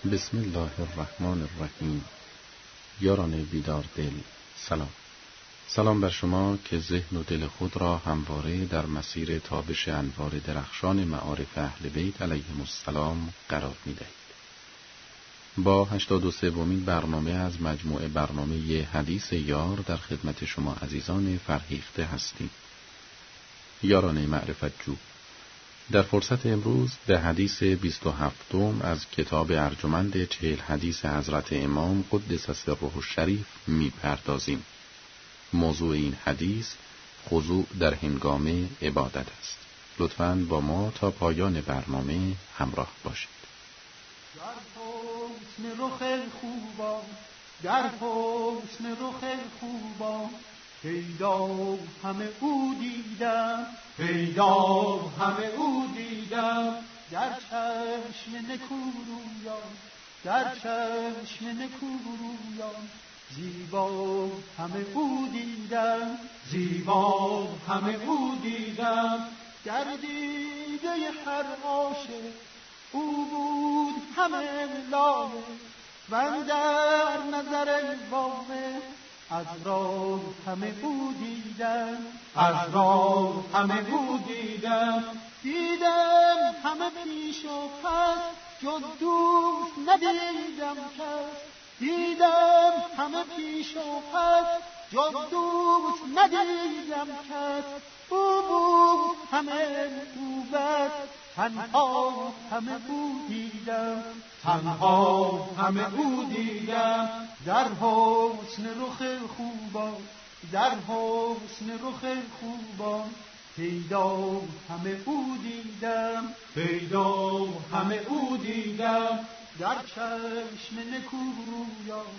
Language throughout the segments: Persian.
بسم الله الرحمن الرحیم. یاران بیدار دل، سلام بر شما که ذهن و دل خود را همواره در مسیر تابش انوار درخشان معارف اهل بیت علیهم السلام قرار می دهید. با 83مین برنامه از مجموعه برنامه حدیث یار در خدمت شما عزیزان فرهیخته هستیم. یاران معرفت جو، در فرصت امروز به حدیث 27 از کتاب ارجمند 40 حدیث حضرت امام قدس سره الشریف می پردازیم. موضوع این حدیث خضوع در هنگام عبادت است. لطفاً با ما تا پایان برنامه همراه باشید. در حسن رخ خوبان پیدا همه او دیدم، در چشم نکورویان زیبا همه او دیدم، در دیده هر عاشق او بود همه لایق، و در نظر واقع از راه همه او دیدم، دیدم همه پیش و پس جز دوست ندیدم کس، او بود همه موبت، تنها همه او دیدم، در حسن رخ خوبان پیدا همه او دیدم، در چشم نکورویان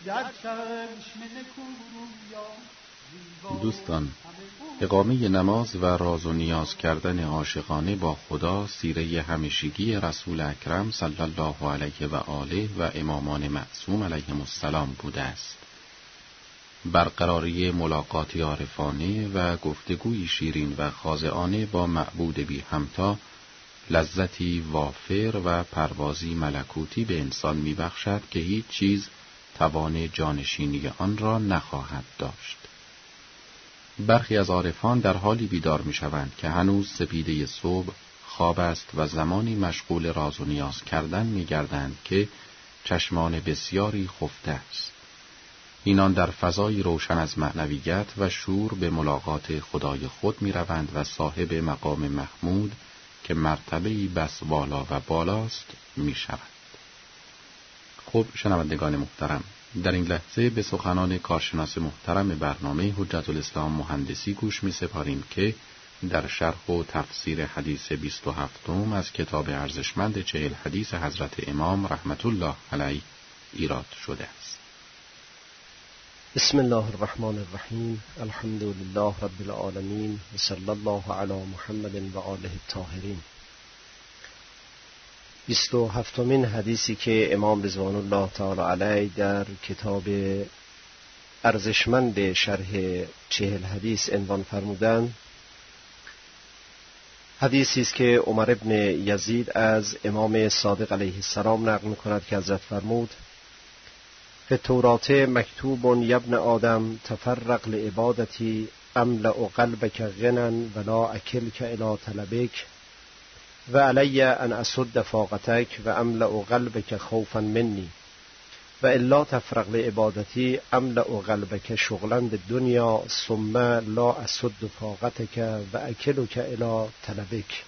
دوستان، اقامه نماز و راز و نیاز کردن عاشقانه با خدا سیره همیشگی رسول اکرم صلی الله علیه و آله و امامان معصوم علیهم السلام بوده است. برقراری ملاقاتی عارفانه و گفتگوی شیرین و خاضعانه با معبود بی همتا لذتی وافر و پروازی ملکوتی به انسان می‌بخشد که هیچ چیز توان جانشینی آن را نخواهد داشت. برخی از عارفان در حالی بیدار می‌شوند که هنوز سپیده صبح خواب است و زمانی مشغول راز و نیاز کردن می‌گردند که چشمان بسیاری خفته است. اینان در فضای روشن از معنویت و شور به ملاقات خدای خود می‌روند و صاحب مقام محمود که مرتبه‌ای بس والا و بالاست می‌شوند. خب شنوندگان محترم، در این لحظه به سخنان کارشناس محترم برنامه حجت الاسلام مهندسی گوش می‌سپاریم که در شرح و تفسیر حدیث 27 از کتاب ارزشمند 40 حدیث حضرت امام رحمت الله علیه ایراد شده است. بسم الله الرحمن الرحیم. الحمد لله رب العالمین و صلی الله علی محمد و آله الطاهرین. 27مین حدیثی که امام رضوان الله تعالی علیه در کتاب ارزشمند شرح 40 حدیث عنوان فرمودند، حدیثی است که عمر ابن یزید از امام صادق علیه السلام نقل می‌کند که حضرت فرمود: فی التوراة مکتوب یبن آدم تفرق لعبادتی املأ قلبک غنا ولا اکلک الی طلبک و علی ان اسد فاقتک و املأ قلبک خوفا منی و الا تفرق لعبادتی املأ قلبک شغلا بالدنیا ثم لا اسد فاقتک و اکلک الی طلبک.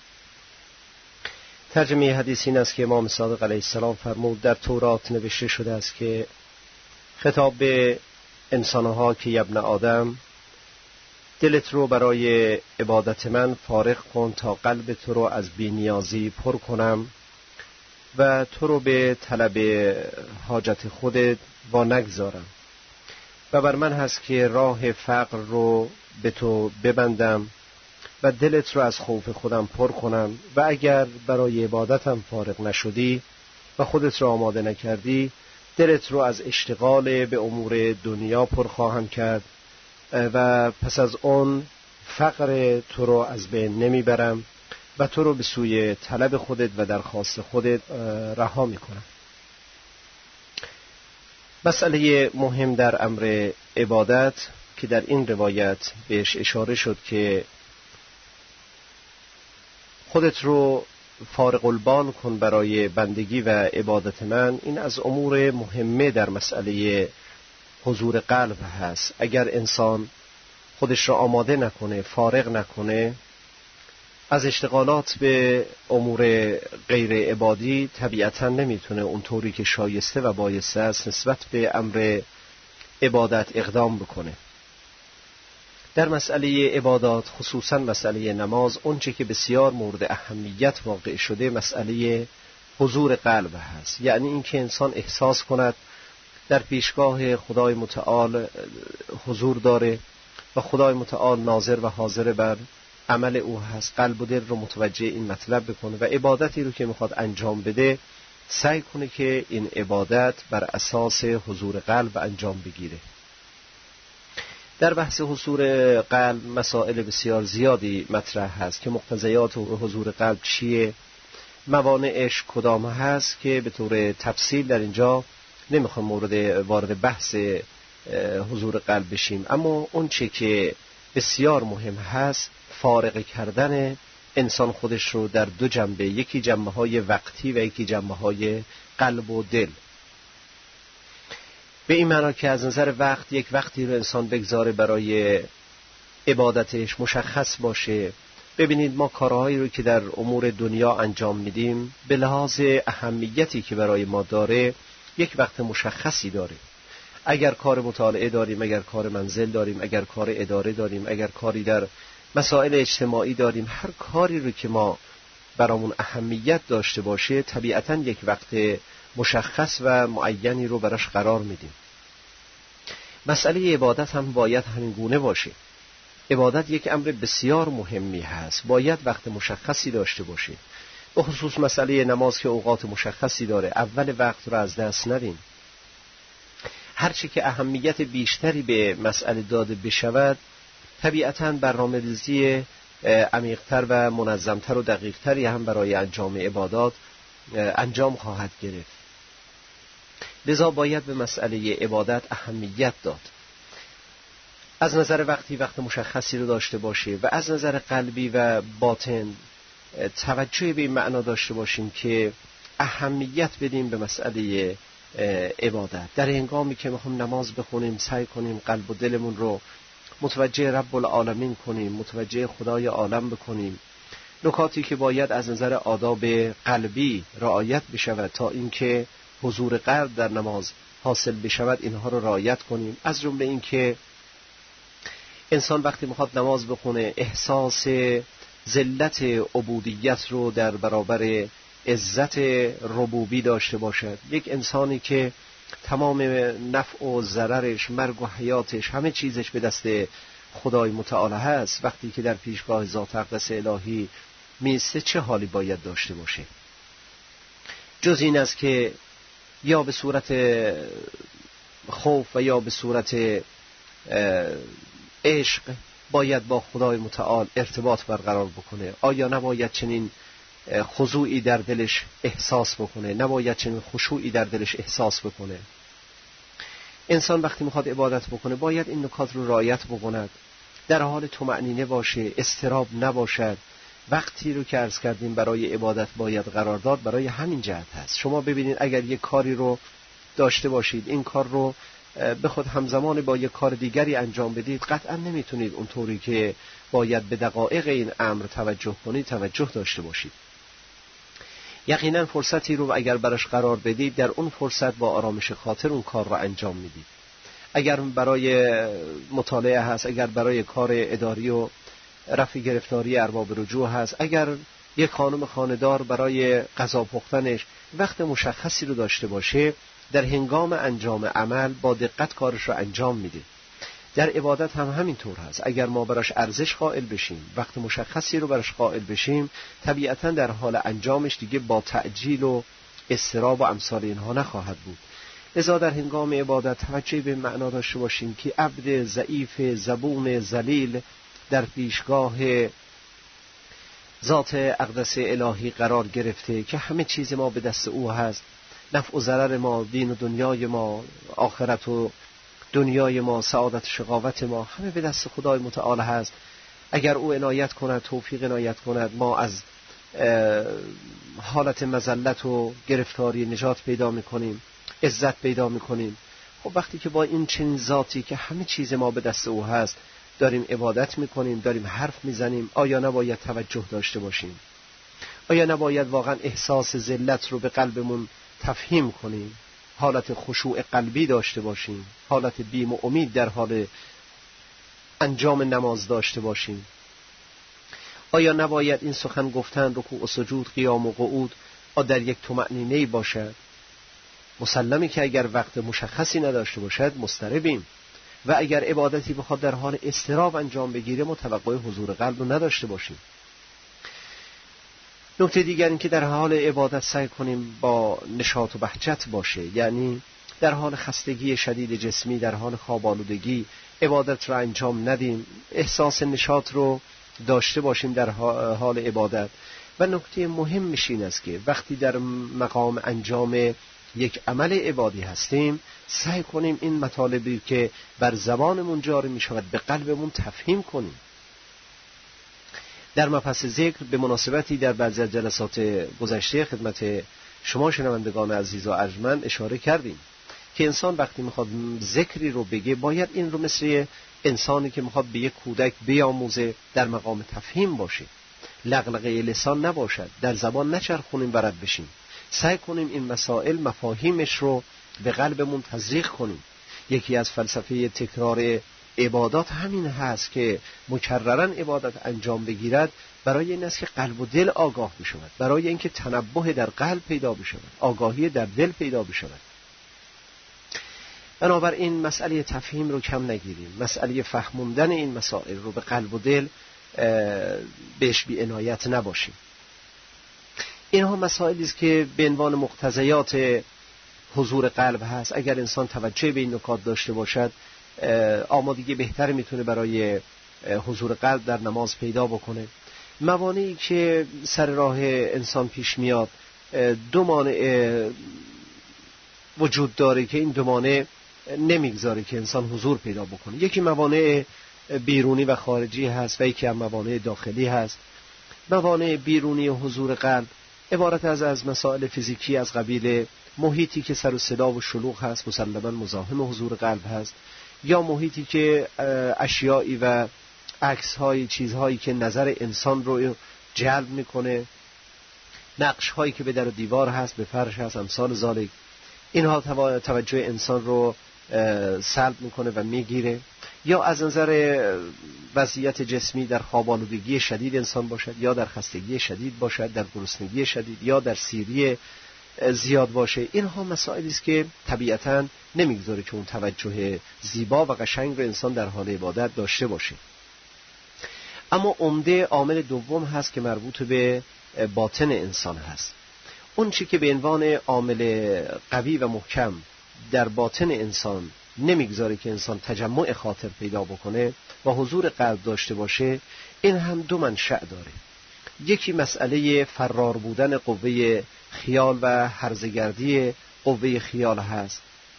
ترجمه حدیث این است که امام صادق علیه السلام فرمود در تورات نوشته شده است که خطاب به انسانها که ابن آدم، دلت رو برای عبادت من فارغ کن تا قلب تو رو از بی‌نیازی پر کنم و تو رو به طلب حاجت خودت وا نگذارم و بر من هست که راه فقر رو به تو ببندم و دلت رو از خوف خودم پر کنم و اگر برای عبادتم فارغ نشدی و خودت رو آماده نکردی، دلت رو از اشتغال به امور دنیا پر خواهم کرد و پس از اون فقر تو رو از بین نمیبرم و تو رو به سوی طلب خودت و درخواست خودت رها میکنم. مسئله مهم در امر عبادت که در این روایت بهش اشاره شد که خودت رو فارغ البال کن برای بندگی و عبادت من، این از امور مهمه در مسئله حضور قلب هست. اگر انسان خودش را آماده نکنه، فارغ نکنه از اشتغالات به امور غیر عبادی، طبیعتاً نمیتونه اونطوری که شایسته و بایسته است نسبت به امر عبادت اقدام بکنه. در مسئله عبادات، خصوصاً مسئله نماز، اونچه که بسیار مورد اهمیت واقع شده مسئله حضور قلب هست. یعنی اینکه انسان احساس کند در پیشگاه خدای متعال حضور داره و خدای متعال ناظر و حاضر بر عمل او هست. قلب و دل رو متوجه این مطلب بکنه و عبادتی رو که میخواد انجام بده سعی کنه که این عبادت بر اساس حضور قلب انجام بگیره. در بحث حضور قلب مسائل بسیار زیادی مطرح هست که مقتضیات حضور قلب چیه، موانعش کدام هست که به طور تفصیل در اینجا نمیخوام وارد بحث حضور قلب بشیم. اما اون چه که بسیار مهم هست فارغ کردن انسان خودش رو در دو جنبه، یکی جنبه های وقتی و یکی جنبه های قلب و دل. به این معنا که از نظر وقت یک وقتی رو انسان بگذاره برای عبادتش مشخص باشه. ببینید ما کارهایی رو که در امور دنیا انجام میدیم به لحاظ اهمیتی که برای ما داره یک وقت مشخصی داره. اگر کار مطالعه داریم، اگر کار منزل داریم، اگر کار اداره داریم، اگر کاری در مسائل اجتماعی داریم، هر کاری رو که ما برامون اهمیت داشته باشه طبیعتاً یک وقت مشخص و معینی رو براش قرار میدیم. مسئله عبادت هم باید همین گونه باشه. عبادت یک امر بسیار مهمی هست، باید وقت مشخصی داشته باشه. به خصوص مسئله نماز که اوقات مشخصی داره، اول وقت رو از دست ندیم. هرچی که اهمیت بیشتری به مسئله داده بشود طبیعتاً برنامه‌ریزی عمیق‌تر و منظم‌تر و دقیق‌تری هم برای انجام عبادات انجام خواهد گرفت. لذا باید به مسئله عبادت اهمیت داد. از نظر وقتی وقت مشخصی رو داشته باشه و از نظر قلبی و باطن توجه به این معنا داشته باشیم که اهمیت بدیم به مسئله عبادت. در هنگامی که میخوام نماز بخونیم سعی کنیم قلب و دلمون رو متوجه رب العالمین کنیم، متوجه خدای عالم بکنیم. نکاتی که باید از نظر آداب قلبی رعایت بشود تا اینکه حضور قلب در نماز حاصل بشود اینها رو رعایت کنیم. از جمله این که انسان وقتی میخواد نماز بخونه احساس ذلت عبودیت رو در برابر عزت ربوبی داشته باشد. یک انسانی که تمام نفع و ضررش، مرگ و حیاتش، همه چیزش به دست خدای متعال هست، وقتی که در پیشگاه ذات اقدس الهی میسته چه حالی باید داشته باشه؟ جز این است که یا به صورت خوف و یا به صورت عشق باید با خدای متعال ارتباط برقرار بکنه. آیا نباید چنین خضوعی در دلش احساس بکنه؟ نباید چنین خشوعی در دلش احساس بکنه؟ انسان وقتی میخواد عبادت بکنه باید این نکات رو رعایت بکند، در حال طمأنینه باشه، اضطراب نباشد. وقتی رو که عرض کردیم برای عبادت باید قرار داد برای همین جهت هست. شما ببینید اگر یک کاری رو داشته باشید، این کار رو به خود همزمان با یک کار دیگری انجام بدید، قطعا نمیتونید اونطوری که باید به دقایق این امر توجه کنید توجه داشته باشید. یقینا فرصتی رو اگر براش قرار بدید در اون فرصت با آرامش خاطر اون کار رو انجام میدید. اگر برای مطالعه هست، اگر برای کار اداری و رفع گرفتاری ارباب رجوع هست، اگر یک خانم خانه‌دار برای غذا پختنش وقت مشخصی رو داشته باشه، در هنگام انجام عمل با دقت کارش رو انجام میده. در عبادت هم همینطور هست. اگر ما براش ارزش قائل بشیم، وقت مشخصی رو براش قائل بشیم، طبیعتاً در حال انجامش دیگه با تعجیل و اضطراب و امثال اینها نخواهد بود. لذا در هنگام عبادت توجه به معنا داشته باشیم که عبد ضعیف زبون ذلیل در پیشگاه ذات اقدس الهی قرار گرفته که همه چیز ما به دست او هست نفع و ضرر ما، دین و دنیای ما، آخرت و دنیای ما، سعادت و شقاوت ما، همه به دست خدای متعال هست. اگر او عنایت کند، توفیق عنایت کند، ما از حالت مذلت و گرفتاری نجات پیدا میکنیم، عزت پیدا میکنیم. خب وقتی که با این چنین ذاتی که همه چیز ما به دست او هست داریم عبادت میکنیم، داریم حرف میزنیم، آیا نباید توجه داشته باشیم؟ آیا نباید واقعا احساس ذلت رو به قلبمون تفهیم کنیم؟ حالت خشوع قلبی داشته باشیم، حالت بیم و امید در حال انجام نماز داشته باشیم؟ آیا نباید این سخن گفتن، رکوع و سجود، قیام و قعود در یک طمأنینه باشد؟ مسلمی که اگر وقت مشخصی نداشته باشد مضطربیم، و اگر عبادتی بخواد در حال اضطراب انجام بگیره متوقع حضور قلب رو نداشته باشیم. نکته دیگر این که در حال عبادت سعی کنیم با نشاط و بهجت باشه، یعنی در حال خستگی شدید جسمی، در حال خواب آلودگی عبادت را انجام ندیم، احساس نشاط رو داشته باشیم در حال عبادت. و نکته مهمش این است که وقتی در مقام انجام یک عمل عبادی هستیم سعی کنیم این مطالبی که بر زبانمون جاری می شود به قلبمون تفهیم کنیم. در مبحث ذکر به مناسبتی در بعضی از جلسات گذشته خدمت شما شنوندگان عزیز و ارجمند اشاره کردیم که انسان وقتی میخواد ذکری رو بگه باید این رو مثل انسانی که میخواد به یک کودک بیاموزه در مقام تفهیم باشه، لغلقه لسان نباشد، در زبان نچرخونیم برد بشیم. سعی کنیم این مسائل مفاهیمش رو به قلبمون تزریق کنیم. یکی از فلسفه تکرار عبادات همین هست که مکررن عبادت انجام بگیرد برای این است که قلب و دل آگاه بشود، برای اینکه تنبه در قلب پیدا بشود، آگاهی در دل پیدا بشود. بنابراین مسئله تفهیم رو کم نگیریم، مسئله فهموندن این مسائل رو به قلب و دل بهش بی عنایت نباشیم. اینها مسائلی است که به عنوان مقتضیات حضور قلب هست. اگر انسان توجه به این نکات داشته باشد آمادگی بهتری میتونه برای حضور قلب در نماز پیدا بکنه. موانعی که سر راه انسان پیش میاد، دو مانع وجود داره که این دو مانع نمیگذاره که انسان حضور پیدا بکنه. یکی موانع بیرونی و خارجی هست و یکی هم موانع داخلی هست. موانع بیرونی حضور قلب عبارت از مسائل فیزیکی از قبیل محیطی که سر و صدا و شلوغ هست، مسلماً مزاحم حضور قلب هست، یا محیطی که اشیایی و عکس‌های چیزهایی که نظر انسان رو جلب میکنه، نقش‌هایی که به در و دیوار هست، به فرش هست، امثال ذالک، اینها توجه انسان رو سلب میکنه و میگیره. یا از نظر وضعیت جسمی در خواب آلودگی شدید انسان باشد، یا در خستگی شدید باشد، در گرسنگی شدید، یا در سیری زیاد باشه. اینها مسائلی است که طبیعتاً نمیگذاره که اون توجه زیبا و قشنگ رو انسان در حال عبادت داشته باشه. اما عمده عامل دوم هست که مربوط به باطن انسان هست. اون چی که به عنوان عامل قوی و محکم در باطن انسان نمیگذاره که انسان تجمع خاطر پیدا بکنه و حضور قلب داشته باشه، این هم دو منشأ داره. یکی مسئله فرار بودن قوه خیال و هرزگردی قوه خیال هست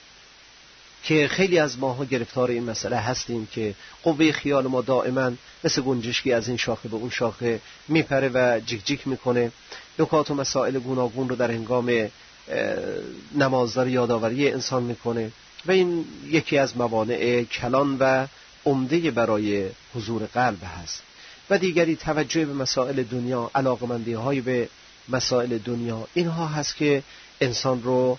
که خیلی از ماها گرفتار این مسئله هستیم که قوه خیال ما دائما مثل گنجشکی از این شاخه به اون شاخه میپره و جیک جیک میکنه، نکات و مسائل گوناگون رو در هنگام نمازدار یادآوری انسان میکنه و این یکی از موانع کلان و عمده برای حضور قلب هست. و دیگری توجه به مسائل دنیا، علاقمندی‌های به مسائل دنیا، اینها هست که انسان رو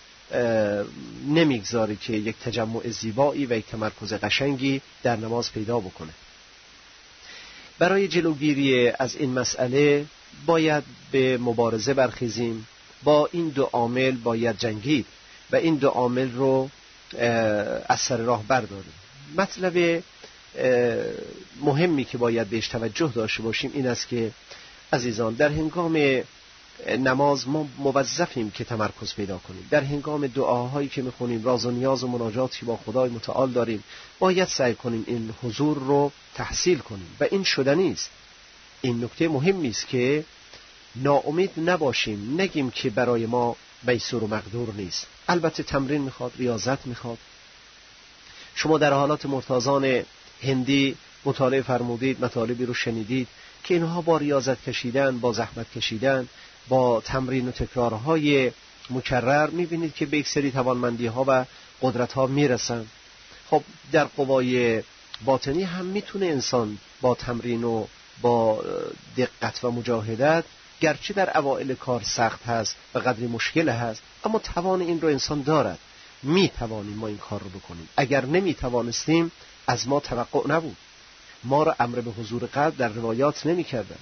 نمیگذاره که یک تجمع زیبایی و یک تمرکز قشنگی در نماز پیدا بکنه. برای جلوگیری از این مسئله باید به مبارزه برخیزیم، با این دو عامل باید جنگید و این دو عامل رو از سر راه برداریم. مطلب مهمی که باید بهش توجه داشته باشیم این است که عزیزان، در هنگام نماز ما موظفیم که تمرکز پیدا کنیم. در هنگام دعاهایی که میخونیم، راز و نیاز و مناجاتی با خدای متعال داریم، باید سعی کنیم این حضور رو تحصیل کنیم و این شدنی است. این نکته مهمی است که ناامید نباشیم، نگیم که برای ما میسور و مقدور نیست. البته تمرین میخواد، ریاضت میخواد. شما در حالات مرتازان هندی مطالعه فرمودید، مطالبی رو شنیدید که اینها با ریاضت کشیدن، با زحمت کشیدن، با تمرین و تکرارهای مکرر میبینید که به یک سری توانمندی ها و قدرت ها میرسن. خب در قوای باطنی هم میتونه انسان با تمرین و با دقت و مجاهدت، گرچه در اوائل کار سخت هست و قدری مشکل هست، اما توان این رو انسان دارد. میتوانیم ما این کار رو بکنیم. اگر نمیتوانستیم از ما توقع نبود. ما را امر به حضور قلب در روایات نمی کردن.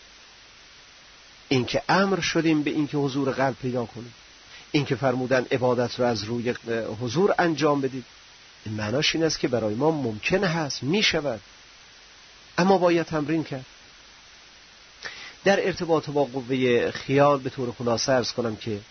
این که امر شدیم به این که حضور قلب پیدا کنیم، این که فرمودن عبادت رو از روی حضور انجام بدید، این معناش این است که برای ما ممکن هست، می شود، اما باید تمرین کرد. در ارتباط با قوه خیال به طور خلاصه عرض کنم که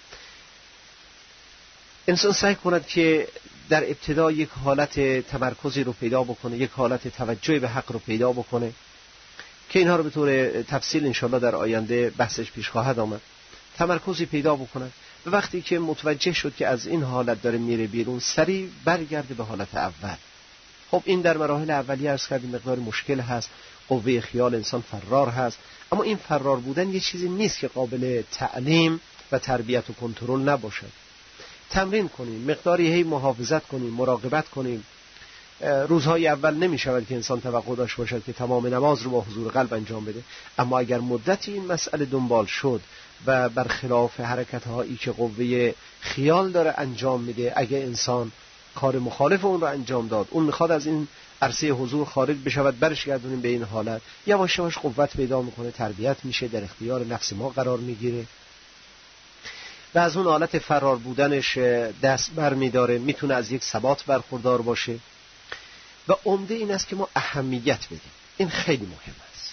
انسان سعی کند که در ابتدا یک حالت تمرکزی رو پیدا بکنه، یک حالت توجه به حق رو پیدا بکنه که اینها رو به طور تفصیل انشاءالله در آینده بحثش پیش خواهد آمد. تمرکزی پیدا بکنه و وقتی که متوجه شد که از این حالت داره میره بیرون، سریع برگرده به حالت اول. خب این در مراحل اولیه عرض کردیم مقدار مشکل هست، قوه خیال انسان فرار هست، اما این فرار بودن یه چیزی نیست که قابل تعلیم و تربیت و کنترل نباشد. تمرین کنیم، مقداری هی محافظت کنیم، مراقبت کنیم. روزهای اول نمی شود که انسان توقع داشته باشد که تمام نماز رو با حضور قلب انجام بده، اما اگر مدتی این مسئله دنبال شد و برخلاف حرکت‌هایی که قوه خیال داره انجام میده، اگر انسان کار مخالف اون رو انجام داد، اون میخواد از این عرصه حضور خارج بشود، برش گردونیم به این حالت، یواش یواش قوت پیدا میکنه، تربیت میشه، در اختیار نفس ما قرار میگیره و از اون حالت فرار بودنش دست بر میداره، میتونه از یک ثبات برخوردار باشه. و عمده این است که ما اهمیت بدیم. این خیلی مهم است.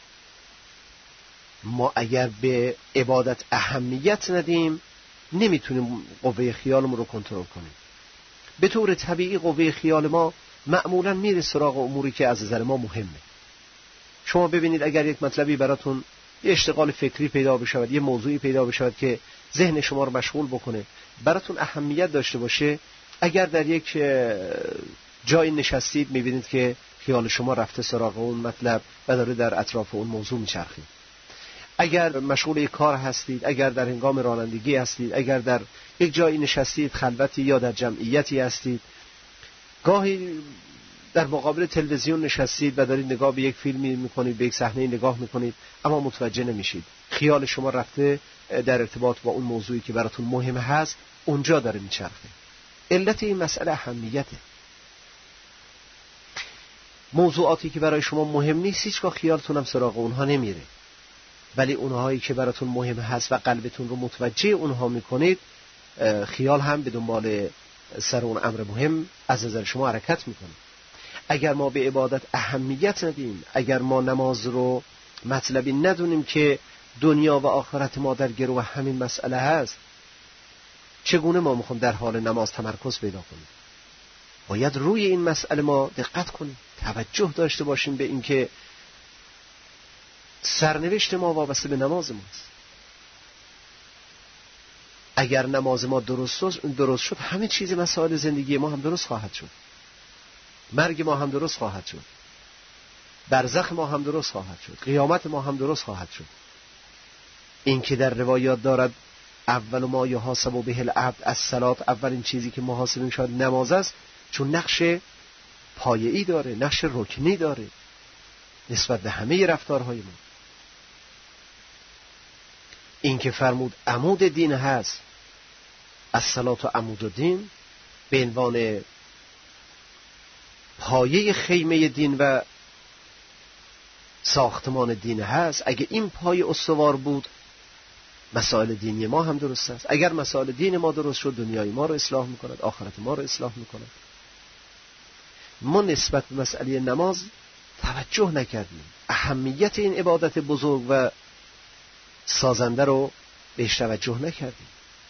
ما اگر به عبادت اهمیت ندیم نمیتونیم قوه خیالمون رو کنترل کنیم. به طور طبیعی قوه خیال ما معمولا میره سراغ اموری که از نظر ما مهمه. شما ببینید اگر یک مطلبی براتون یه اشتغال فکری پیدا بشود، یه موضوعی پیدا بشود که ذهن شما رو مشغول بکنه، براتون اهمیت داشته باشه، اگر در یک جایی نشستید میبینید که خیال شما رفته سراغ اون مطلب و داره در اطراف اون موضوع میچرخید. اگر مشغول یک کار هستید، اگر در هنگام رانندگی هستید، اگر در یک جایی نشستید خلوتی یا در جمعیتی هستید، گاهی در مقابل تلویزیون نشستید و دارید نگاه به یک فیلمی میکنید، به یک صحنه نگاه میکنید، اما متوجه نمیشید، خیال شما رفته در ارتباط با اون موضوعی که براتون مهم هست، اونجا داره میچرخه. علت این مسئله اهمیته. موضوعاتی که برای شما مهم نیست هیچگاه خیالتون هم سراغ اونها نمیره، ولی اونهایی که براتون مهم هست و قلبتون رو متوجه اونها میکنید، خیال هم به دنبال سر اون امر مهم از نظر شما حرکت میکنه. اگر ما به عبادت اهمیت ندیم، اگر ما نماز رو مطلبی ندونیم که دنیا و آخرت ما در گرو همین مسئله هست، چگونه ما میخوام در حال نماز تمرکز پیدا کنیم؟ باید روی این مسئله ما دقت کنیم، توجه داشته باشیم به اینکه سرنوشت ما وابسته به نماز ماست. اگر نماز ما درست شد، همه چیز مسائل زندگی ما هم درست خواهد شد. مرگ ما هم درست خواهد شد، برزخ ما هم درست خواهد شد، قیامت ما هم درست خواهد شد. این که در روایات دارد اول ما یحاسب به العبد الصلاة، اولین چیزی که محاسبه میشود نماز است، چون نقش پایه‌ای داره، نقش رکنی داره نسبت به همه رفتارهای ما. این که فرمود عمود دین هست، الصلاة و عمود الدین، به عنوان پایه خیمه دین و ساختمان دین هست. اگه این پایه استوار بود، مسائل دینی ما هم درست است. اگر مسائل دین ما درست شد، دنیای ما رو اصلاح میکند، آخرت ما رو اصلاح میکند. ما نسبت به مسئله نماز توجه نکردیم، اهمیت این عبادت بزرگ و سازنده رو بهش توجه نکردیم.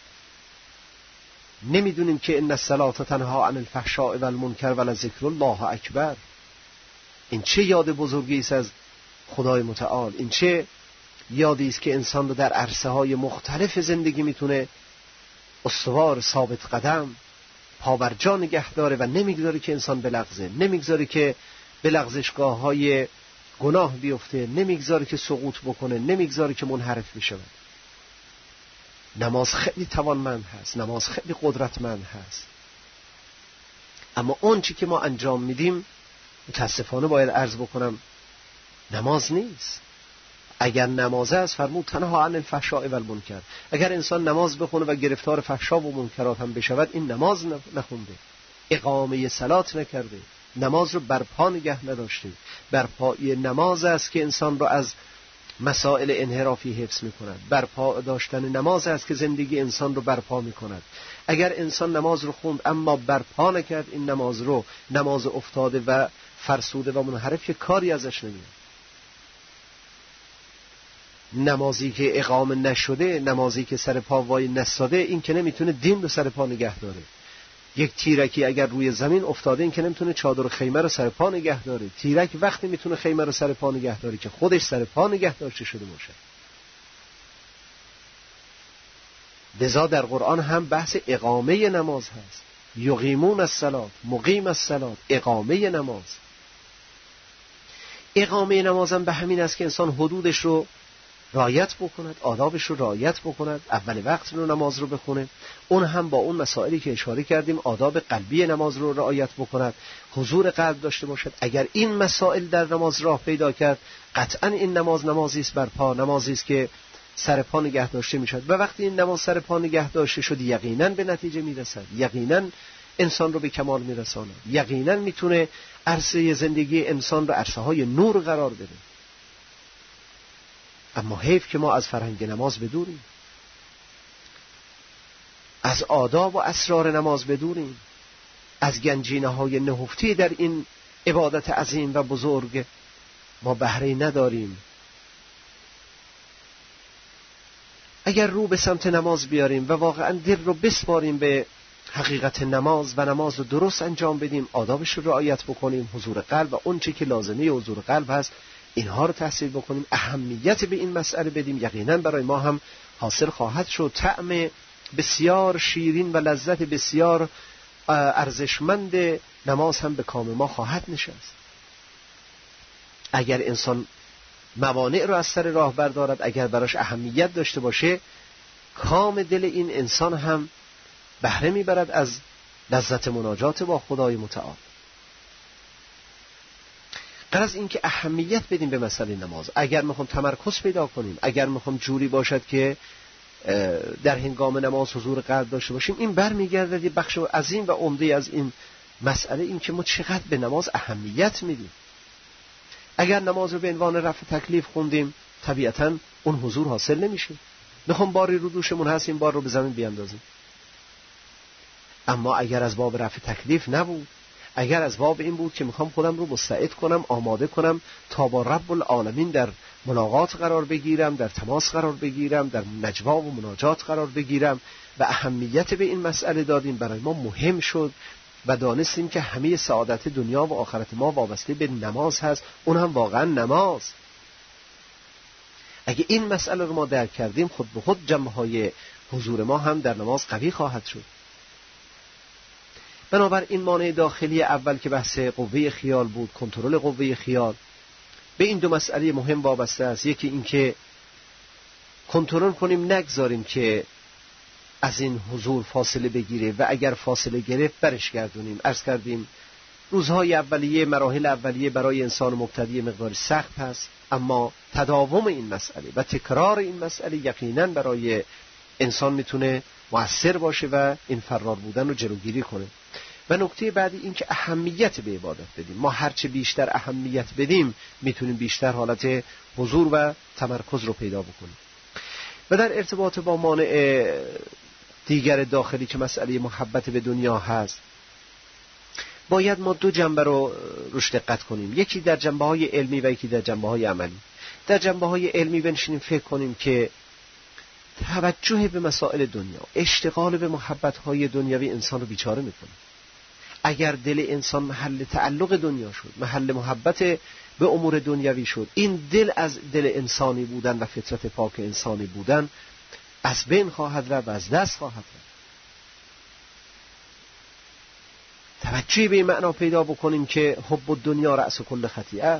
نمیدونیم که ان الصلاة تنهی عن الفحشاء و المنکر ولذکر الله اکبر. این چه یاد بزرگی است از خدای متعال، این چه یادی است که انسان رو در عرصه های مختلف زندگی میتونه استوار ثابت قدم پا بر جا نگه داره و نمیگذاره که انسان بلغزه، نمیگذاره که به لغزشگاه‌های گناه بیفته، نمیگذاره که سقوط بکنه، نمیگذاره که منحرف بشه. نماز خیلی توانمند هست، نماز خیلی قدرتمند هست، اما اون چی که ما انجام میدیم متاسفانه باید عرض بکنم نماز نیست. اگر نماز است فرمود تنها عن الفحشاء و المنکر، اگر انسان نماز بخونه و گرفتار فحشا و منکرات هم بشود این نماز نخونده، اقامه صلات نکرده، نماز رو برپا نگه نداشته. برپای نماز است که انسان رو از مسائل انحرافی حفظ می‌کند. برپا داشتن نماز است که زندگی انسان رو برپا می‌کند. اگر انسان نماز رو خوند اما برپا نکرد این نماز رو، نماز افتاده و فرسوده و منحرف، که کاری ازش نمیاد. نمازی که اقامه نشده، نمازی که سر پا وای نستاده، این که نمیتونه دین رو سر پا نگه داره. یک تیرکی اگر روی زمین افتاده این که نمیتونه چادر خیمه رو سر پا نگه داره. تیرک وقتی میتونه خیمه رو سر پا نگه داره که خودش سر پا نگه داشته شده باشه. لذا در قرآن هم بحث اقامه نماز هست. یقیمون الصلاة، مقیم الصلاة، اقامه نماز. اقامه نماز هم به همین است که انسان حدودش رو رعایت بکند، آدابش رو رعایت بکند، اول وقت رو نماز رو بخونه، اون هم با اون مسائلی که اشاره کردیم آداب قلبی نماز رو رعایت بکند، حضور قلب داشته باشد. اگر این مسائل در نماز راه پیدا کرد قطعا این نماز نمازی است برپا، نمازی است که سر پا نگه داشته میشد و وقتی این نماز سر پا نگه داشته شد یقینا به نتیجه میرسد، یقینا انسان رو به کمال میرساند، یقینا میتونه عرصه زندگی انسان رو عرصه‌های نور قرار بده. اما حیف که ما از فرهنگ نماز بدوریم، از آداب و اسرار نماز بدوریم، از گنجینه‌های نهفتی در این عبادت عظیم و بزرگ ما بهره نداریم. اگر رو به سمت نماز بیاریم و واقعا دل رو بسپاریم به حقیقت نماز و نماز رو درست انجام بدیم، آدابش رو رعایت بکنیم، حضور قلب و اون چی که لازمه حضور قلب هست اینها رو تحصیل بکنیم، اهمیت به این مسئله بدیم، یقینا برای ما هم حاصل خواهد شد. طعم بسیار شیرین و لذت بسیار ارزشمند نماز هم به کام ما خواهد نشست. اگر انسان موانع رو از سر راه بردارد، اگر براش اهمیت داشته باشه، کام دل این انسان هم بهره میبرد از لذت مناجات با خدای متعال. غرض این که اهمیت بدیم به مسئله نماز. اگر میخوام تمرکز پیدا کنیم، اگر میخوام جوری باشد که در هنگام نماز حضور قلب داشته باشیم، این برمیگردد یه بخش عظیم و عمده از این مسئله، این که ما چقدر به نماز اهمیت میدیم. اگر نماز رو به عنوان رفع تکلیف خوندیم طبیعتاً اون حضور حاصل نمیشه. میخوام باری رو دوشمون هست این بار رو به زمین بیاندازیم. اما اگر از باب رفع تکلیف نبود، اگر از باب این بود که میخوام خودم رو مستعد کنم، آماده کنم تا با رب العالمین در ملاقات قرار بگیرم، در تماس قرار بگیرم، در نجوا و مناجات قرار بگیرم و اهمیت به این مسئله دادیم، برای ما مهم شد و دانستیم که همه سعادت دنیا و آخرت ما وابسته به نماز هست، اون هم واقعا نماز. اگه این مسئله رو ما درک کردیم، خود به خود جنبه‌های حضور ما هم در نماز قوی خواهد شد. بنابر این مانع داخلی اول که بحث قوه خیال بود، کنترل قوه خیال، به این دو مسئله مهم وابسته است. یکی این که کنترل کنیم، نگذاریم که از این حضور فاصله بگیره و اگر فاصله گرفت برش گردونیم. عرض کردیم روزهای اولیه، مراحل اولیه برای انسان مبتدی مقدار سخت هست، اما تداوم این مسئله و تکرار این مسئله یقینا برای انسان میتونه مؤثر باشه و این فرار بودن رو جلوگیری کنه. و نکته بعدی این که اهمیت به عبادت بدیم. ما هرچه بیشتر اهمیت بدیم میتونیم بیشتر حالت حضور و تمرکز رو پیدا بکنیم. و در ارتباط با مانع دیگر داخلی که مسئله محبت به دنیا هست، باید ما دو جنبه رو روش دقت کنیم، یکی در جنبه‌های علمی و یکی در جنبه‌های عملی. در جنبه‌های علمی بنشینیم فکر کنیم که توجه به مسائل دنیا، اشتغال به محبت‌های دنیوی انسان رو بیچاره می‌کنه. اگر دل انسان محل تعلق دنیا شد، محل محبت به امور دنیوی شد، این دل از دل انسانی بودن و فطرت پاک انسانی بودن از بین خواهد رفت و از دست خواهد رفت. توجهی به این معنا پیدا بکنیم که حب الدنیا رأس کل خطیئه،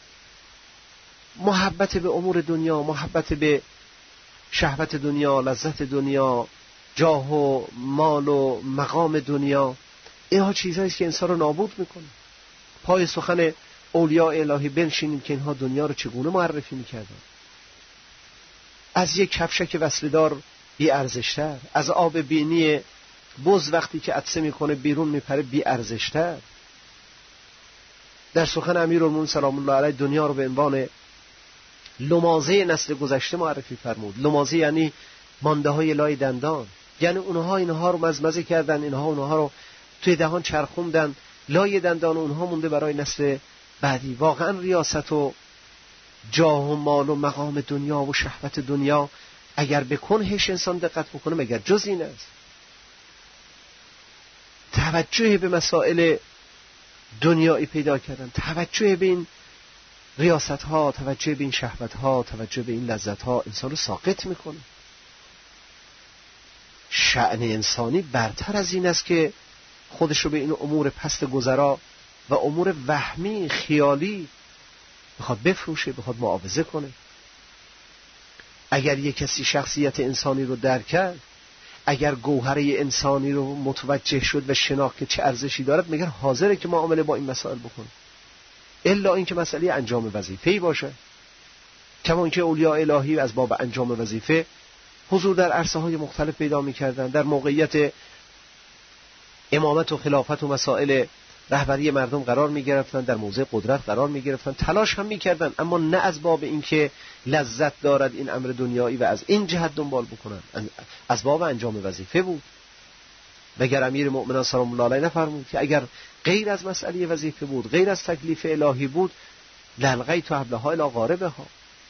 محبت به امور دنیا، محبت به شهوت دنیا، لذت دنیا، جاه و مال و مقام دنیا، اینها چیزهایی است که انسان رو نابود میکنه. پای سخن اولیاء الهی بنشینیم که اینها دنیا رو چگونه معرفی میکردن. از یک کفشک وصله‌دار بی ارزشتر، از آب بینی بز وقتی که عطسه میکنه بیرون میپره بی ارزشتر. در سخن امیرالمومنین سلام الله علیه دنیا رو به عنوان لمازه نسل گذشته معرفی فرمود. لمازه یعنی مانده های لای دندان، یعنی اونها اینها رو مزمزه کردن، اینها اونها رو توی دهان چرخوندن، لای دندان اونها مونده برای نسل بعدی. واقعا ریاست و جاه و مال و مقام دنیا و شهوت دنیا اگر به کنهش انسان دقت بکنه مگر جز این است؟ توجه به مسائل دنیایی پیدا کردن، توجه به این ریاست ها، توجه به این شهوت ها، توجه به این لذت ها انسان رو ساقط میکنه. شأن انسانی برتر از این است که خودش رو به این امور پست گذرا و امور وهمی خیالی بخواد بفروشه، بخواد معاوضه کنه. اگر یک کسی شخصیت انسانی رو درک کرد، اگر گوهره انسانی رو متوجه شد و شناخت که چه ارزشی دارد، مگر حاضره که معامله با این مسائل بکنه؟ الا اینکه مسئله انجام وظیفه‌ای باشه. کما اینکه اولیاء الهی از باب انجام وظیفه حضور در عرصه‌های مختلف پیدا می‌کردند، در موقعیت امامت و خلافت و مسائل رهبری مردم قرار می‌گرفتند، در موضع قدرت قرار می‌گرفتند، تلاش هم می‌کردند، اما نه از باب اینکه لذت دارد این امر دنیایی و از این جهت دنبال بکنند، از باب انجام وظیفه بود. مگر امیر مؤمنان سلام الله علیه نفرمود که اگر غیر از مسئله وظیفه بود، غیر از تکلیف الهی بود، للغیت حبلها الی غاربها،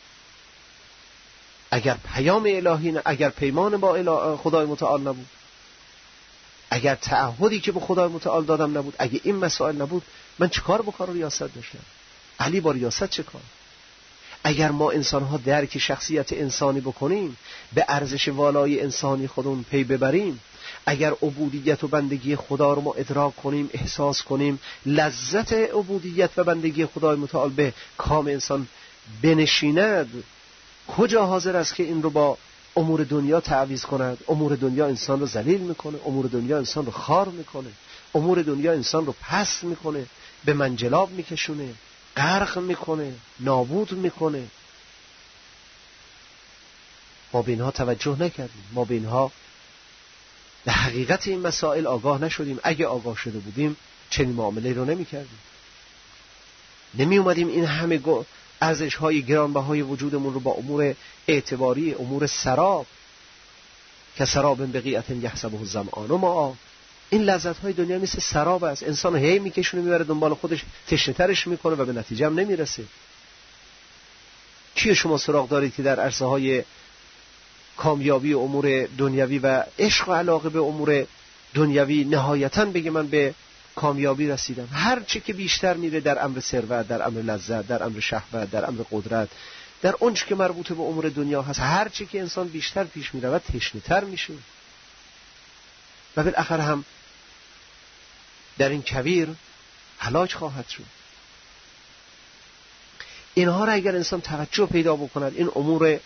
اگر پیام الهی نه، اگر پیمان با خدای متعال نبود، اگر تعهدی که به خدای متعال دادم نبود، اگه این مسائل نبود، من چیکار با کار ریاست داشتم؟ علی با ریاست چه کار؟ اگر ما انسان‌ها درک شخصیت انسانی بکنیم، به ارزش والای انسانی خودمون پی ببریم، اگر عبودیت و بندگی خدا رو ما ادراک کنیم، احساس کنیم، لذت عبودیت و بندگی خدای متعال به کام انسان بنشیند، کجا حاضر است که این رو با امور دنیا تعویض کند؟ امور دنیا انسان رو ذلیل میکنه، امور دنیا انسان رو خار میکنه، امور دنیا انسان رو پست میکنه، به منجلاب میکشونه، غرق میکنه، نابود میکنه. ما به اینها توجه نکردیم، ما به اینها به حقیقت این مسائل آگاه نشدیم. اگه آگاه شده بودیم چنین معامله رو نمیکردیم، نمی اومدیم این همه ارزش‌های گرانبهای وجودمون رو با امور اعتباری، امور سراب که سراب بقیعت یحسبه الظمآن ماء، این لذت‌های دنیا مثل سراب است، انسان هی میکشونه میبره دنبال خودش، تشنه‌ترش میکنه و به نتیجه هم نمیرسه. کیه شما سراغ دارید که در عرصه‌های کامیابی امور دنیوی و عشق و علاقه به امور دنیوی نهایتاً بگه من به کامیابی رسیدم؟ هر چی که بیشتر میره در امر ثروت، در امر لذت، در امر شهوت، در امر قدرت، در اون چی که مربوط به امور دنیا هست، هر چی که انسان بیشتر پیش میره و تشنه‌تر میشه و بالاخره هم در این کویر هلاک خواهد شد. اینها را اگر انسان توجه پیدا بکند، این امور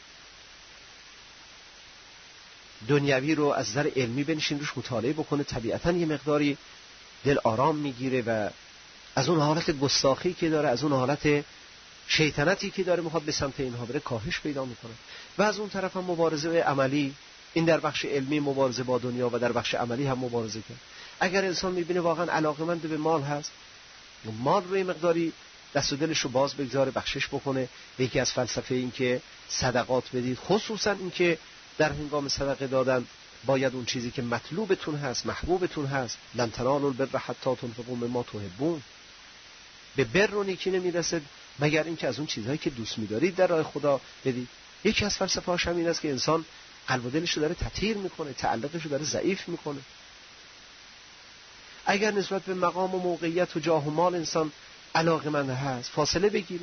دنیوی رو از نظر علمی بنشین روش مطالعه بکنه، طبیعتاً یه مقداری دل آرام میگیره و از اون حالت گستاخی که داره، از اون حالت شیطنتی که داره میخواد به سمت اینها بره کاهش پیدا میکنه. و از اون طرف هم مبارزه عملی، این در بخش علمی مبارزه با دنیا و در بخش عملی هم مبارزه کرد. اگر انسان میبینه واقعا علاقمند به مال هست، مال روی مقداری دست و دلش رو باز بگذاره، بخشش بکنه. یکی از فلسفه این که صدقات بدید، خصوصا این که در هنگام صدقه دادن باید اون چیزی که مطلوبتون هست، محبوبتون هست، لن تنالوا البر حتی تنفقوا مما تحبون، به بر و نیکی نمیرسد مگر اینکه از اون چیزهایی که دوست می‌دارید در راه خدا بدید. یکی از فلسفه‌هاش هم این است که انسان قلب و دلش رو داره تطهیر میکنه، تعلقش رو داره ضعیف میکنه. اگر نسبت به مقام و موقعیت و جاه و مال انسان علاقه‌مند هست، فاصله بگیره.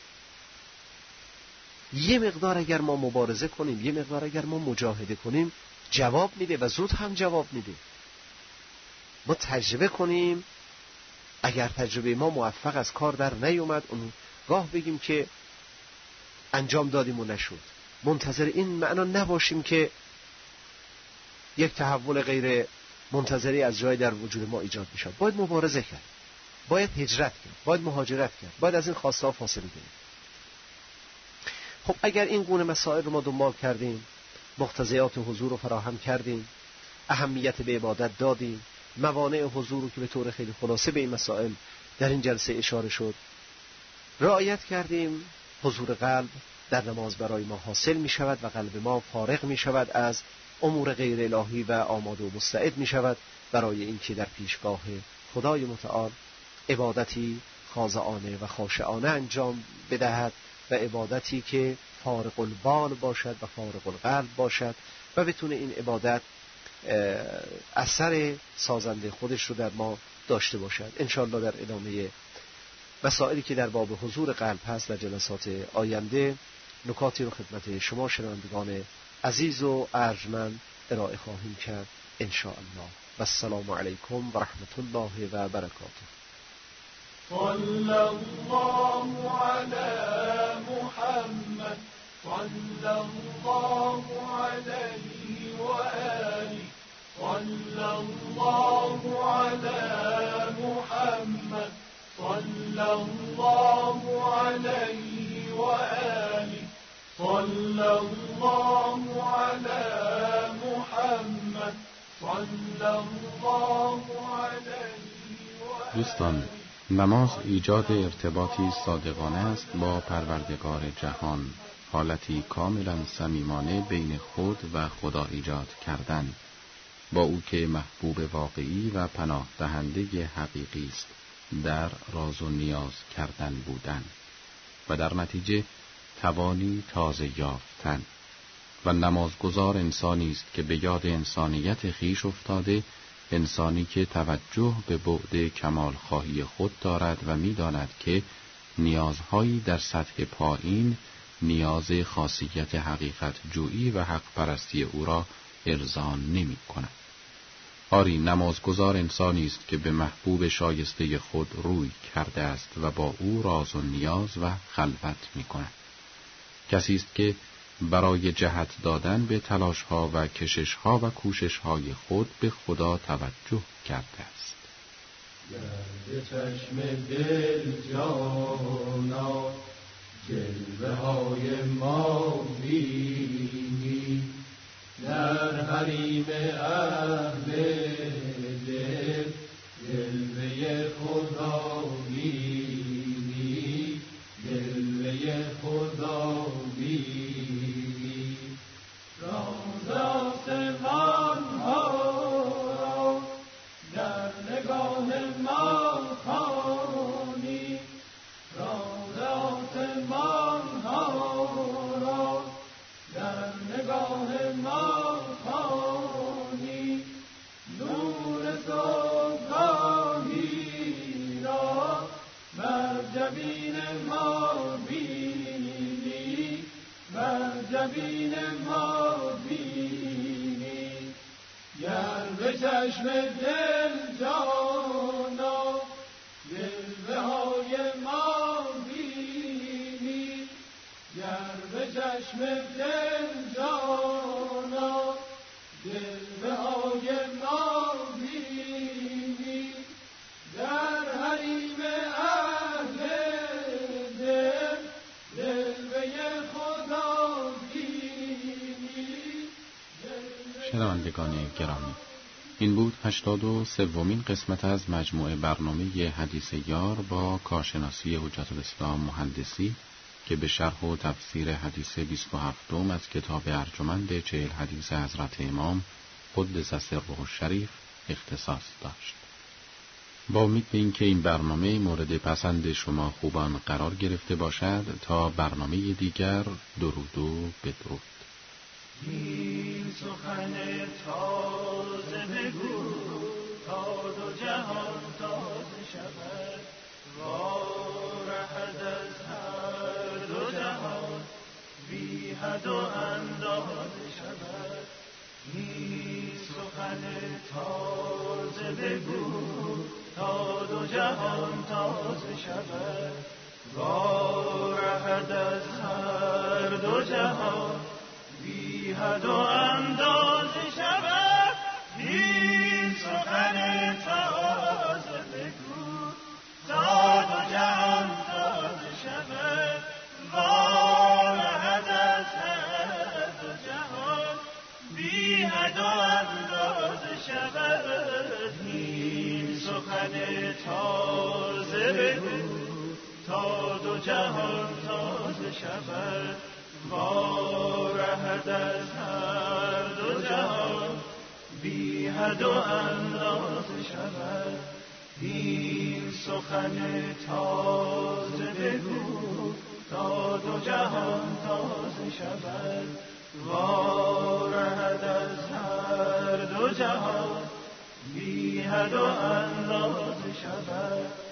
یه مقدار اگر ما مبارزه کنیم، یه مقدار اگر ما مجاهده کنیم، جواب میده و زود هم جواب میده. ما تجربه کنیم. اگر تجربه ما موفق از کار در نیومد، اون گاه بگیم که انجام دادیم و نشد. منتظر این معنا نباشیم که یک تحول غیر منتظری از جای در وجود ما ایجاد میشه. باید مبارزه کرد، باید هجرت کرد، باید مهاجرت کرد، باید از این خواسته فاصله گرفت. خب اگر این گونه مسائل رو ما دنبال کردیم، مقتضیات حضور رو فراهم کردیم، اهمیت به عبادت دادیم، موانع حضور رو که به طور خیلی خلاصه به این مسائل در این جلسه اشاره شد رعایت کردیم، حضور قلب در نماز برای ما حاصل می شود و قلب ما فارغ می شود از امور غیر الهی و آماده و مستعد می شود برای اینکه در پیشگاه خدای متعال عبادتی خاضعانه و خاشعانه انجام بدهد و عبادتی که فارغ البال باشد و فارغ القلب باشد و بتونه این عبادت اثر سازنده خودش رو در ما داشته باشد. انشاءالله در ادامه مسائلی که در باب حضور قلب هست در جلسات آینده نکاتی رو خدمت شما شنوندگان عزیز و ارجمند ارائه خواهیم کرد انشاءالله. و السلام علیکم و رحمت الله و برکاته. صلی الله علی محمد صلی الله علیه و آله صلی الله علی محمد صلی الله علیه و آله صلی الله علی محمد صلی الله علیه و آله. دوستان، نماز ایجاد ارتباطی صادقانه است با پروردگار جهان، حالتی کاملا صمیمانه بین خود و خدا ایجاد کردن، با او که محبوب واقعی و پناه دهنده حقیقی است در راز و نیاز کردن بودن و در نتیجه توانی تازه یافتن. و نمازگزار انسانی است که به یاد انسانیت خیش افتاده، انسانی که توجه به بعد کمال خواهی خود دارد و می‌داند که نیازهایی در سطح پایین نیاز خاصیت حقیقت جویی و حق پرستی او را ارضا نمی‌کند. آری، نمازگزار انسانی است که به محبوب شایسته خود روی کرده است و با او راز و نیاز و خلوت می‌کند. کسی است که برای جهت دادن به تلاش‌ها و کشش‌ها و کوشش‌های خود به خدا توجه کرده است. گرد چشم دل جانا جلوه های ما بینی، در حریم اهل دل جلوه خدا بینی، جلوه خدا بینی. راز آسمان ها در نگاه ما خوانی، راز آسمان ها در نگاه ما خوانی، نور صبحگاهی را بر جبین ما بینی، بر جبین ما بینی. گر به چشم دل جانا جلوه های ما بینی، گر به چشم دل جانا جلوه های ما بینی، در حریم اهل دل جلوه خدا بینی. شنوندگان گرامی، این بود 83مین قسمت از مجموعه برنامه حدیث یار با کارشناسی حجت الاسلام مهندسی که به شرح و تفسیر حدیث 27 از کتاب ارجمند 40 حدیث حضرت امام قدس سره الشریف اختصاص داشت. با امید به اینکه این برنامه مورد پسند شما خوبان قرار گرفته باشد، تا برنامه دیگر درود و بدرود. این سخن تازه بگو تا دو جهان تازه شود، وارهد از هر دو جهان بی حد و اندازه شود. این سخن تازه بگو تا دو جهان تازه شود وارهد از هر دو جهان بی حد و اندازه شود این سخن تازه بگو تا دو جهان تازه شود وارهد از هر دو جهان بی حد و اندازه شود این سخن تازه بگو تا دو جهان تازه شود وارهد از هر دو جهان بی حد و اندازه شود این سخن تازه بگو تا دو جهان تازه شود وارهد از هر دو جهان بی حد و اندازه شود